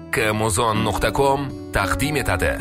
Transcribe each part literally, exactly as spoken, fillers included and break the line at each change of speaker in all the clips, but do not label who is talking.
kmuzon nuqta com taqdim etadi.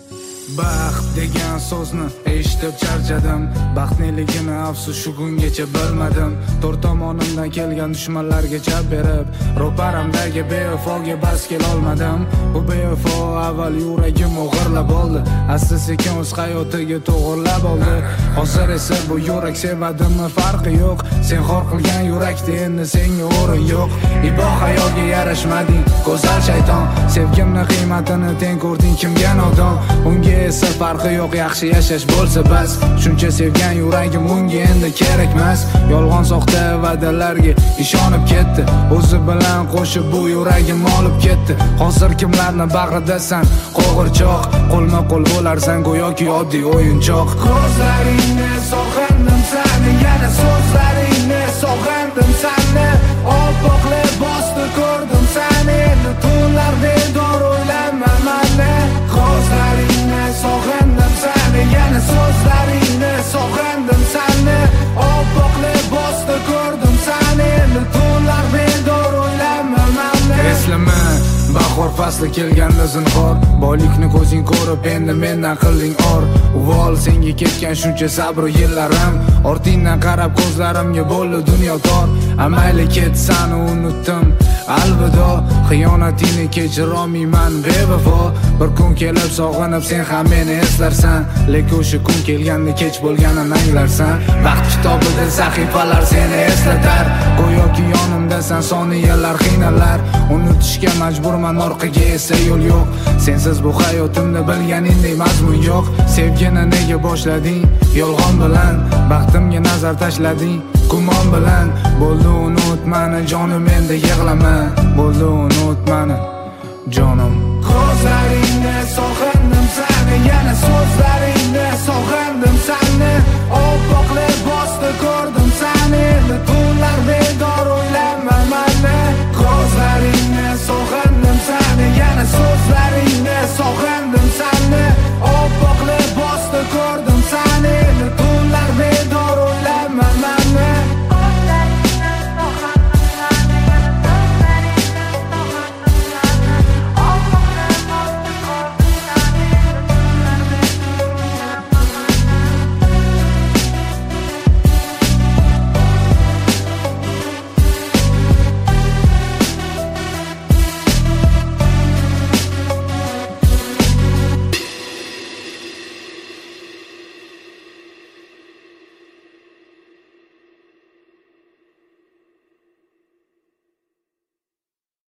Baxt degan so'zni eshitib charchadim. Baxtliligini afsus shu kungacha bilmadim. To'rt tomonimdan kelgan dushmanlarga chap berib, ro'paramdagi bevafoga bas kela olmadim. Bu bevafo avval yuragim o'g'irlab oldi, asta sekin o'z hayotiga to'g'irlab oldi. Hozir esa bu yurak sevadimi farqi yo'q. Sen xor qilgan yurakda endi senga o'rin yo'q. Ibo hayolga yarashmading, go'zal shayton. Sevgimni qiymatini teng ko'rding kimga nodon. Unga esa farqi yo'q, yaxshi yashash bo'lsa bas. Shuncha sevgan yuragim unga endi kerakmas. Yolg'on soxta va'dalarga ishonib ketdi, o'zi bilan qo'shib bu yuragim olib ketdi. Hozir kimlarni bag'ridasan qo'g'irchoq, qo'lma qo'l bo'larsan go'yoki oddiy o'yinchoq. Ko'zlaringni sog'indim sani, yana so'zlaringni sog'indim sani. Oppoq libosda ko'rdim sani, tunlar bedor o'ylanma mani. Ko'zlaringni sog'indim sani, yana so'zlaringni sog'indim sani. Oppoq libosda ko'rdim sani, tunlar bedor o'ylanma mani. Eslama bahor fasli kelganda zinhor, boylikni ko'zing ko'rib endi mendan qilding or. Uvol senga ketgan shuncha sabr yillarim, ortingdan qarab ko'zlarimga bo'ldi dunyo tor. Amayli ketsan unutdim alvido, xiyonatingni kechira olmayman bevafo. Bir kun kelib sog'inib sen ham meni eslarsan, lekin o'sha kun kelganda kech bo'lganini anglarsan. Vaqt kitobida sahifalar seni eslatar, go'yoki yonimdasan soniyalar qiynalar. Unutishga majburman, orqaga esa yo'l yo'q. Sensiz bu hayotimda bilganingdek mazmun yo'q. Sevgini nega boshlading yolg'on bilan, baxtimga nazar tashlading gumon bilan. Bo'ldi unut mani jonim, endi yig'lama. Bo'ldi unut mani jonim. Ko'zlaringni sog'indim sani, yana so'zlaringni sog'indim sani. Oppoq libosda